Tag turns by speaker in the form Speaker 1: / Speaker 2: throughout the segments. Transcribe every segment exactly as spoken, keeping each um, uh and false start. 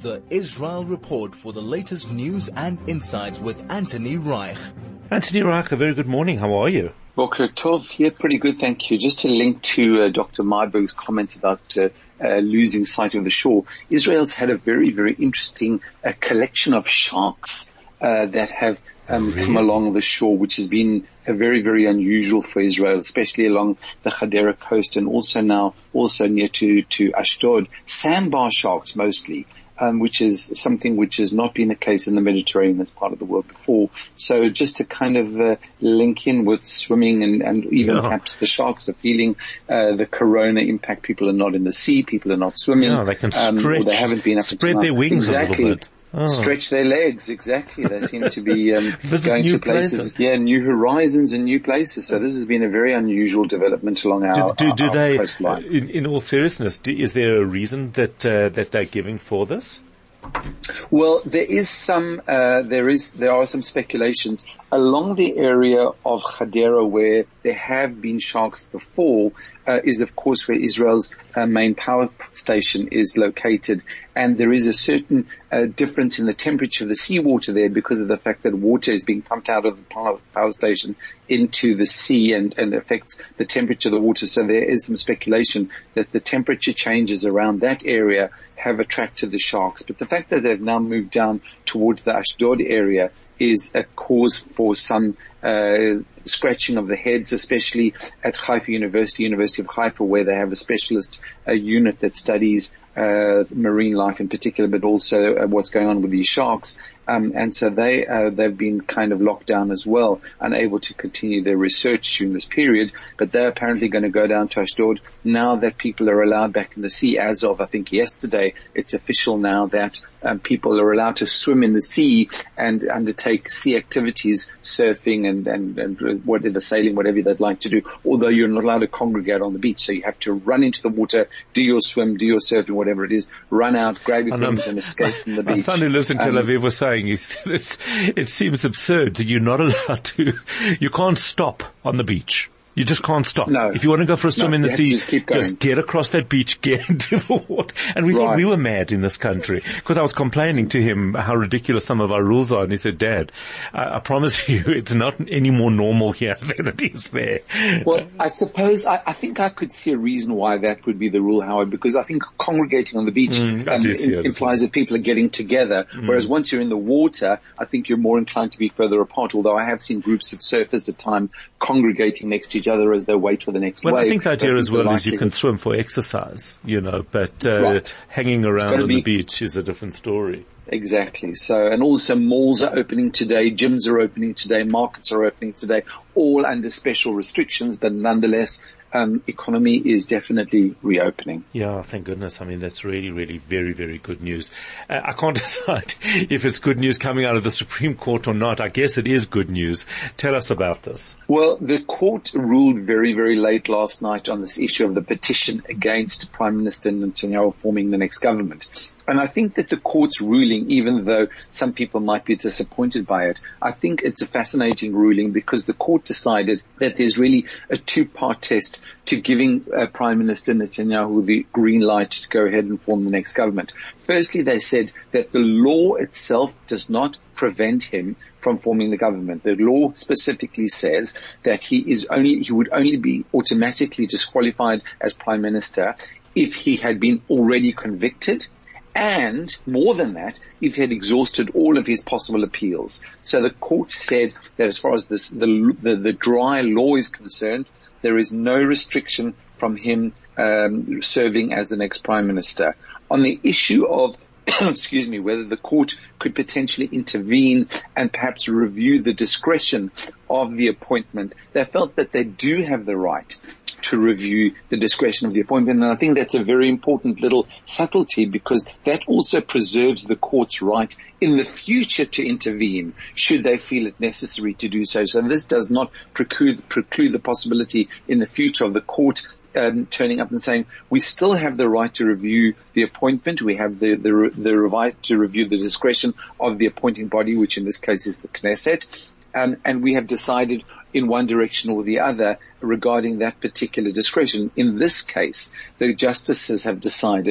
Speaker 1: the Israel Report for the latest news and insights with Anthony Reich.
Speaker 2: Anthony Reich, a very good morning. How are you?
Speaker 3: Boker Tov, yeah, pretty good, thank you. Just to link to uh, Doctor Myberg's comments about uh, uh, losing sight of the shore, Israel's had a very, very interesting uh, collection of sharks uh, that have um, really? come along the shore, which has been uh, very, very unusual for Israel, especially along the Hadera coast and also now also near to, to Ashdod. Sandbar sharks mostly. Um, which is something which has not been the case in the Mediterranean, this part of the world before. So just to kind of uh, link in with swimming and, and even yeah. perhaps the sharks are feeling uh, the corona impact. People are not in the sea, people are not swimming.
Speaker 2: Yeah, they can
Speaker 3: um,
Speaker 2: stretch,
Speaker 3: or they haven't been up
Speaker 2: spread their wings
Speaker 3: exactly.
Speaker 2: a little bit. Oh.
Speaker 3: Stretch their legs, exactly. They seem to be um, going
Speaker 2: new
Speaker 3: to places.
Speaker 2: places.
Speaker 3: Yeah, new horizons and new places. So this has been a very unusual development along our,
Speaker 2: do, do, do
Speaker 3: our,
Speaker 2: they,
Speaker 3: our coastline.
Speaker 2: In, in all seriousness, do, is there a reason that uh, that they're giving for this?
Speaker 3: Well, there is some, uh, there is, there are some speculations along the area of Hadera where there have been sharks before, uh, is of course where Israel's uh, main power station is located. And there is a certain uh, difference in the temperature of the seawater there because of the fact that water is being pumped out of the power, power station into the sea and, and affects the temperature of the water. So there is some speculation that the temperature changes around that area have attracted the sharks. But the fact that they've now moved down towards the Ashdod area is a cause for some uh scratching of the heads, especially at Haifa University, University of Haifa, where they have a specialist uh, unit that studies uh marine life in particular, but also uh, what's going on with these sharks. Um, and so they, uh, they've been kind of locked down as well, unable to continue their research during this period. But they're apparently going to go down to Ashdod now that people are allowed back in the sea. As of, I think, yesterday, it's official now that um, people are allowed to swim in the sea and undertake sea activities, surfing and, and, and whatever, sailing, whatever they'd like to do. Although you're not allowed to congregate on the beach, so you have to run into the water, do your swim, do your surfing, whatever it is, run out, grab your things and escape from the beach.
Speaker 2: My son who lives in Tel Aviv um, was saying, It's, it seems absurd that you're not allowed to, you can't stop on the beach. You just can't stop.
Speaker 3: No.
Speaker 2: If you want to go for a swim
Speaker 3: no,
Speaker 2: in the sea,
Speaker 3: just, keep going.
Speaker 2: just get across that beach, get into the water. And we right. thought we were mad in this country because I was complaining to him how ridiculous some of our rules are. And he said, Dad, I, I promise you it's not any more normal here than it is there.
Speaker 3: Well, I suppose, I, I think I could see a reason why that would be the rule, Howard, because I think congregating on the beach
Speaker 2: mm,
Speaker 3: um, in, implies that people are getting together. Mm. Whereas once you're in the water, I think you're more inclined to be further apart. Although I have seen groups of surfers at time congregating next to each other as they wait for the next
Speaker 2: well,
Speaker 3: wave.
Speaker 2: I think the idea as well is you can swim for exercise, you know, but uh,
Speaker 3: right.
Speaker 2: hanging around on
Speaker 3: be,
Speaker 2: the beach is a different story.
Speaker 3: Exactly. So, and also malls are opening today, gyms are opening today, markets are opening today, all under special restrictions, but nonetheless, um, economy is definitely reopening.
Speaker 2: Yeah, thank goodness. I mean, that's really, really very, very good news. Uh, I can't decide if it's good news coming out of the Supreme Court or not. I guess it is good news. Tell us about this.
Speaker 3: Well, the court ruled very, very late last night on this issue of the petition against Prime Minister Netanyahu forming the next government. And I think that the court's ruling, even though some people might be disappointed by it, I think it's a fascinating ruling because the court decided that there's really a two-part test to giving uh, Prime Minister Netanyahu the green light to go ahead and form the next government. Firstly, they said that the law itself does not prevent him from forming the government. The law specifically says that he is only, he would only be automatically disqualified as Prime Minister if he had been already convicted. And more than that, if he had exhausted all of his possible appeals. So the court said that as far as this, the, the, the dry law is concerned, there is no restriction from him um, serving as the next prime minister. On the issue of, excuse me, whether the court could potentially intervene and perhaps review the discretion of the appointment, they felt that they do have the right to review the discretion of the appointment. And I think that's a very important little subtlety because that also preserves the court's right in the future to intervene should they feel it necessary to do so. So this does not preclude, preclude the possibility in the future of the court Um, turning up and saying, we still have the right to review the appointment. We have the, the, the right to review the discretion of the appointing body, which in this case is the Knesset. Um, and we have decided in one direction or the other regarding that particular discretion. In this case, the justices have decided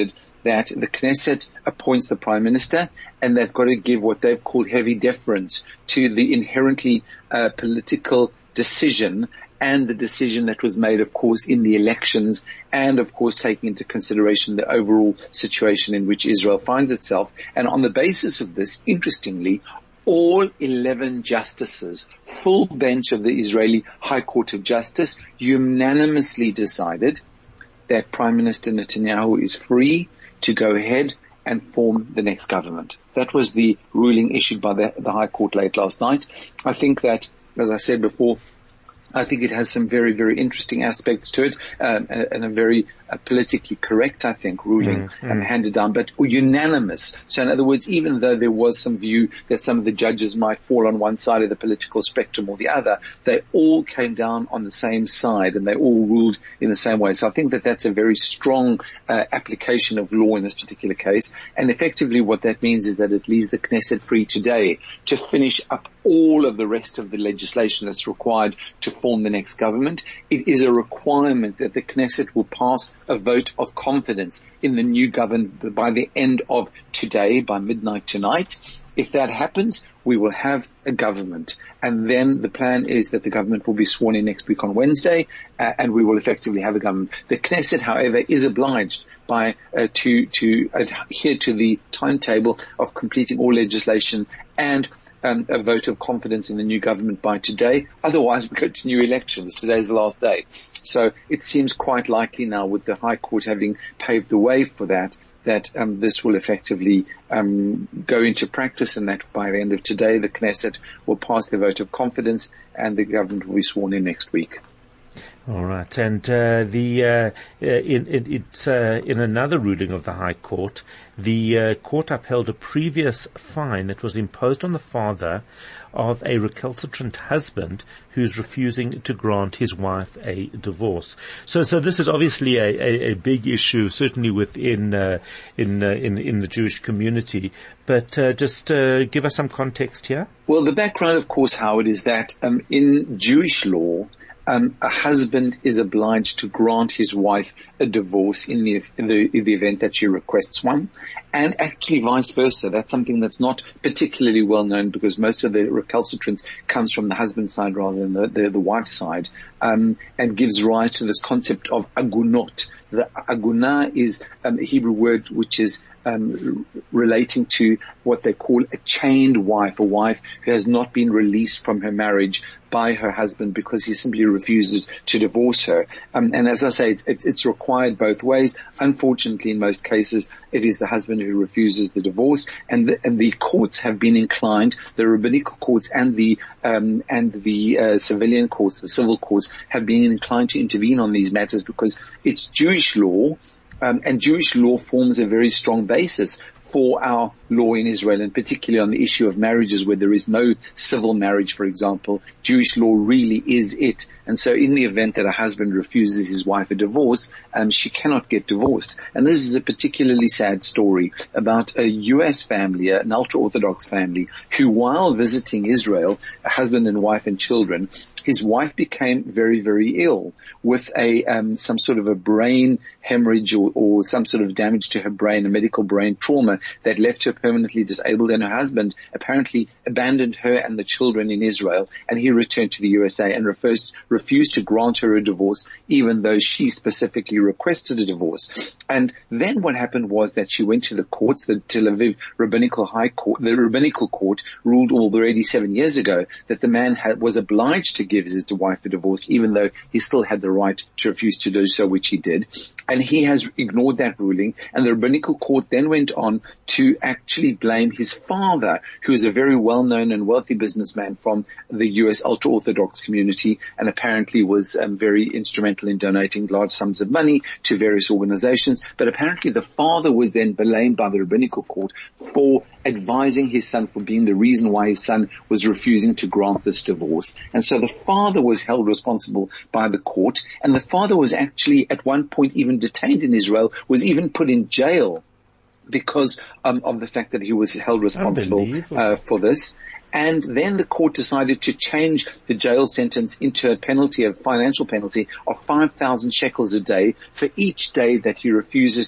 Speaker 3: that the Knesset appoints the Prime Minister, and they've got to give what they've called heavy deference to the inherently uh, political decision and the decision that was made, of course, in the elections, and of course taking into consideration the overall situation in which Israel finds itself. And on the basis of this, interestingly, all eleven justices, full bench of the Israeli High Court of Justice, unanimously decided that Prime Minister Netanyahu is free to go ahead and form the next government. That was the ruling issued by the, the High Court late last night. I think that, as I said before, I think it has some very, very interesting aspects to it, um, and a very uh, politically correct, I think, ruling mm, um, mm. handed down, but unanimous. So in other words, even though there was some view that some of the judges might fall on one side of the political spectrum or the other, they all came down on the same side and they all ruled in the same way. So I think that that's a very strong uh, application of law in this particular case. And effectively what that means is that it leaves the Knesset free today to finish up all of the rest of the legislation that's required to form the next government. It is a requirement that the Knesset will pass a vote of confidence in the new government by the end of today, by midnight tonight. If that happens, we will have a government. And then the plan is that the government will be sworn in next week on Wednesday, uh, and we will effectively have a government. The Knesset, however, is obliged by uh, to to adhere to the timetable of completing all legislation and Um, a vote of confidence in the new government by today. Otherwise, we go to new elections. Today's the last day. So it seems quite likely now, with the High Court having paved the way for that, that um, this will effectively um, go into practice, and that by the end of today, the Knesset will pass the vote of confidence and the government will be sworn in next week.
Speaker 2: All right, and uh, the uh, in in, it, uh, in another ruling of the High Court, the uh, court upheld a previous fine that was imposed on the father of a recalcitrant husband who's refusing to grant his wife a divorce. So, so this is obviously a, a, a big issue, certainly within uh, in, uh, in in the Jewish community. But uh, just uh, give us some context here.
Speaker 3: Well, the background, of course, Howard, is that um, in Jewish law, Um, a husband is obliged to grant his wife a divorce in the, in the, in the event that she requests one, and actually vice versa. That's something that's not particularly well known, because most of the recalcitrance comes from the husband's side rather than the, the, the wife's side, um, and gives rise to this concept of agunot. The agunah is um, a Hebrew word which is Um, relating to what they call a chained wife, a wife who has not been released from her marriage by her husband because he simply refuses to divorce her. Um, and as I say, it, it, it's required both ways. Unfortunately, in most cases, it is the husband who refuses the divorce, and the, and the courts have been inclined, the rabbinical courts and the um, and the uh, civilian courts, the civil courts, have been inclined to intervene on these matters because it's Jewish law. Um, and Jewish law forms a very strong basis for our law in Israel, and particularly on the issue of marriages where there is no civil marriage, for example. Jewish law really is it. And so in the event that a husband refuses his wife a divorce, um, she cannot get divorced. And this is a particularly sad story about a U S family, an ultra-Orthodox family, who while visiting Israel, a husband and wife and children, his wife became very, very ill with a um, some sort of a brain hemorrhage or, or some sort of damage to her brain, a medical brain trauma that left her permanently disabled, and her husband apparently abandoned her and the children in Israel, and he returned to the U S A and refused, refused to grant her a divorce, even though she specifically requested a divorce. And then what happened was that she went to the courts, the Tel Aviv Rabbinical High Court, the Rabbinical Court ruled already seven years ago that the man had, was obliged to give his wife a divorce, even though he still had the right to refuse to do so, which he did. And he has ignored that ruling, and the Rabbinical Court then went on to actually blame his father, who is a very well-known and wealthy businessman from the U S ultra-Orthodox community, and apparently was um, very instrumental in donating large sums of money to various organizations. But apparently the father was then blamed by the Rabbinical Court for advising his son, for being the reason why his son was refusing to grant this divorce. And so the father was held responsible by the court, and the father was actually at one point even detained in Israel, was even put in jail because um, of the fact that he was held responsible uh, for this. And then the court decided to change the jail sentence into a penalty, a financial penalty of five thousand shekels a day for each day that he refuses to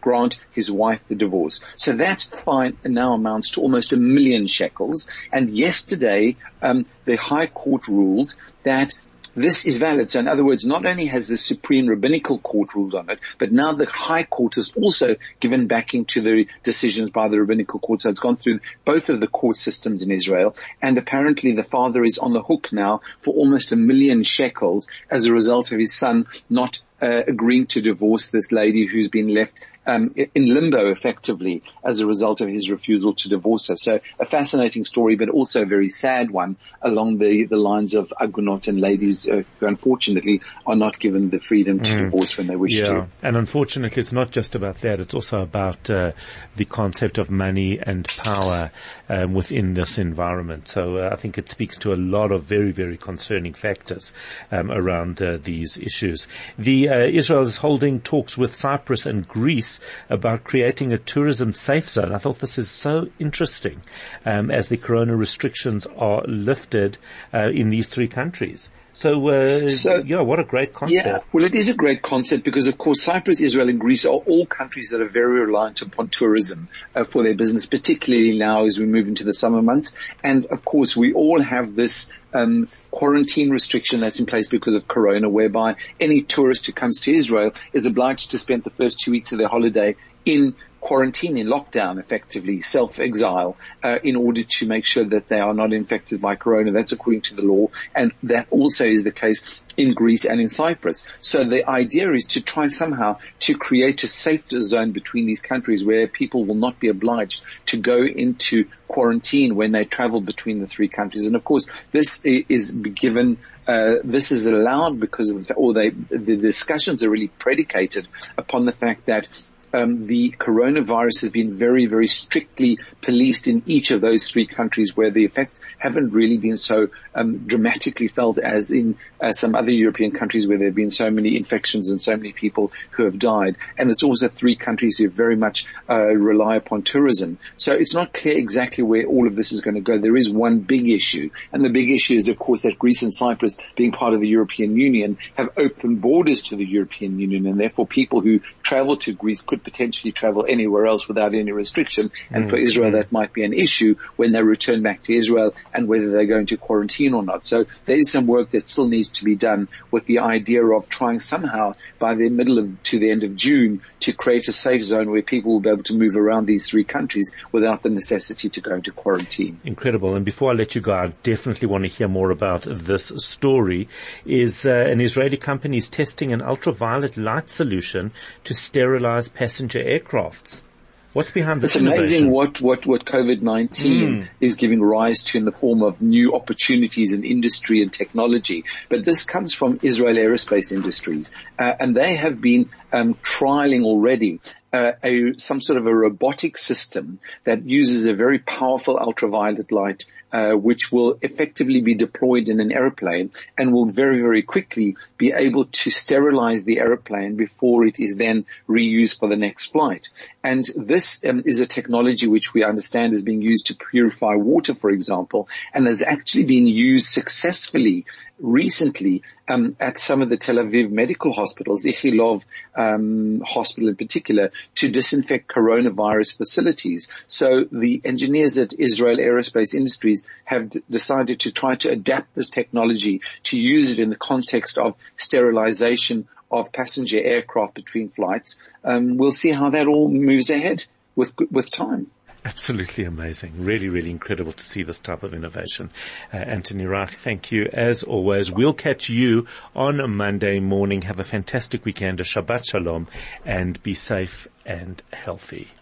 Speaker 3: grant his wife the divorce. So that fine now amounts to almost a million shekels. And yesterday, um, the High Court ruled that this is valid. So in other words, not only has the Supreme Rabbinical Court ruled on it, but now the High Court has also given backing to the decisions by the Rabbinical Court. So it's gone through both of the court systems in Israel. And apparently the father is on the hook now for almost a million shekels as a result of his son not uh, agreeing to divorce this lady who's been left Um, in limbo effectively as a result of his refusal to divorce her. So a fascinating story, but also a very sad one along the, the lines of agunot and ladies uh, who unfortunately are not given the freedom to mm. divorce when they wish
Speaker 2: yeah.
Speaker 3: to.
Speaker 2: And unfortunately it's not just about that, it's also about uh, the concept of money and power um, within this environment. So uh, I think it speaks to a lot of very, very concerning factors um, around uh, these issues. The uh, Israel is holding talks with Cyprus and Greece about creating a tourism safe zone. I thought this is so interesting um, as the corona restrictions are lifted uh, in these three countries. So, uh, so, yeah, what a great concept.
Speaker 3: Yeah, well, it is a great concept because, of course, Cyprus, Israel, and Greece are all countries that are very reliant upon tourism uh, for their business, particularly now as we move into the summer months. And, of course, we all have this um quarantine restriction that's in place because of corona, whereby any tourist who comes to Israel is obliged to spend the first two weeks of their holiday in quarantine, in lockdown, effectively, self-exile, uh, in order to make sure that they are not infected by corona. That's according to the law. And that also is the case in Greece and in Cyprus. So the idea is to try somehow to create a safe zone between these countries where people will not be obliged to go into quarantine when they travel between the three countries. And of course, this is given Uh, this is allowed because of, or they, the discussions are really predicated upon the fact that Um, the coronavirus has been very, very strictly policed in each of those three countries where the effects haven't really been so um, dramatically felt as in uh, some other European countries where there have been so many infections and so many people who have died. And it's also three countries who very much uh, rely upon tourism. So it's not clear exactly where all of this is going to go. There is one big issue. And the big issue is, of course, that Greece and Cyprus, being part of the European Union, have open borders to the European Union. And therefore people who travel to Greece could potentially travel anywhere else without any restriction. And mm. for Israel, that might be an issue when they return back to Israel and whether they're going to quarantine or not. So there is some work that still needs to be done with the idea of trying somehow by the middle of to the end of June to create a safe zone where people will be able to move around these three countries without the necessity to go into quarantine.
Speaker 2: Incredible. And before I let you go, I definitely want to hear more about this story. Is uh, an Israeli company is testing an ultraviolet light solution to sterilize passenger aircrafts. What's behind this?
Speaker 3: It's amazing what, what, what COVID nineteen mm. is giving rise to in the form of new opportunities in industry and technology. But this comes from Israel Aerospace Industries. Uh, and they have been um, trialing already uh, a, some sort of a robotic system that uses a very powerful ultraviolet light Uh, which will effectively be deployed in an airplane and will very, very quickly be able to sterilize the airplane before it is then reused for the next flight. And this um, is a technology which we understand is being used to purify water, for example, and has actually been used successfully recently um, at some of the Tel Aviv medical hospitals, Ichilov um, hospital in particular, to disinfect coronavirus facilities. So the engineers at Israel Aerospace Industries have d- decided to try to adapt this technology to use it in the context of sterilization of passenger aircraft between flights. Um, we'll see how that all moves ahead with with time.
Speaker 2: Absolutely amazing. Really, really incredible to see this type of innovation. Uh, Anthony Reich, thank you as always. We'll catch you on a Monday morning. Have a fantastic weekend, a Shabbat Shalom, and be safe and healthy.